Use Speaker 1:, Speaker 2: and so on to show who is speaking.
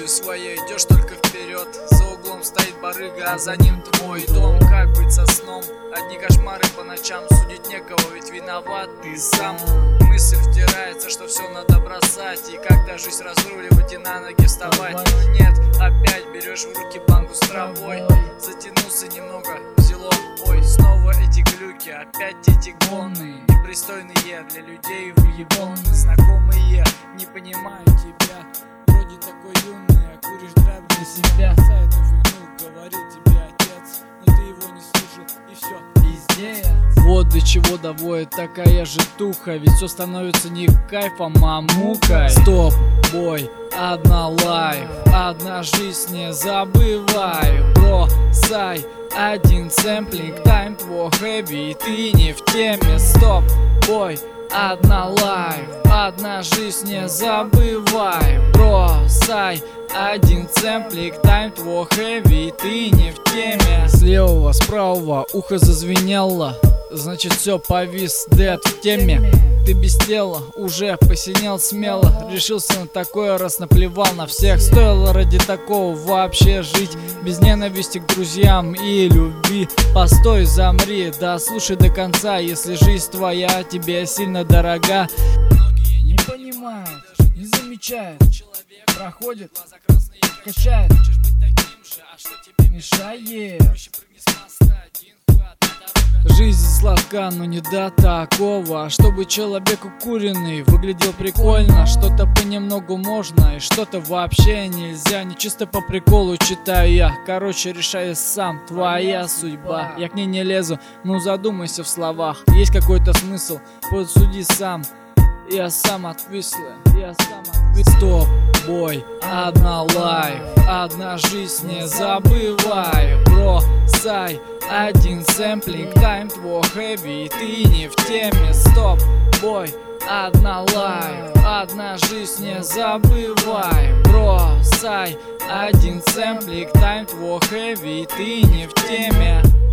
Speaker 1: мыслью своей идешь только вперед. За углом стоит барыга, а за ним твой дом. Как быть со сном? Одни кошмары по ночам, судить некого, ведь виноват ты сам. Мысль втирается, что все надо бросать, и когда жизнь разруливать и на ноги вставать. Но нет, опять берешь в руки банку с травой. Затянулся немного, взяло, ой, снова эти глюки, опять эти гоны. Непристойные для людей выебоны. Знакомые, не понимаю тебя, вроде такой юный, а куришь драйв для себя. Эту фигню говорил тебе отец, но ты его не слушал, и все, пиздец. Вот до чего доводит такая житуха, ведь все становится не кайфом, а мукой. Стоп, бой, одна лайф, одна жизнь, не забывай. Бросай один сэмплинг, тайм твой хэви, и ты не в теме. Стоп, бой, одна лайф, одна жизнь, не забывай. Бросай один сэмплинг, тайм твой хэви, и ты не в теме. С левого, с правого ухо зазвенело, значит все, повис, дэд в теме. Ты без тела, уже посинел смело, решился на такое, раз наплевал на всех. Стоило ради такого вообще жить, без ненависти к друзьям и любви. Постой, замри, да слушай до конца, если жизнь твоя тебе сильно дорога. Многие не понимают, не замечают, проходит, качает, мешает. Жизнь сладка, но не до такого, чтобы человек укуренный выглядел прикольно. Что-то понемногу можно, и что-то вообще нельзя. Не чисто по приколу читаю я, короче решаю сам, твоя судьба. Я к ней не лезу, ну задумайся в словах. Есть какой-то смысл, подсуди сам. Я сам отвислый, Стоп, бой, одна лайф, одна жизнь, не забывай. Бросай один сэмплинг, тайм твой хэви, и ты не в теме. Стоп, бой, одна лайф, одна жизнь, не забывай. Бросай один сэмплинг, тайм твой хэви, и ты не в теме.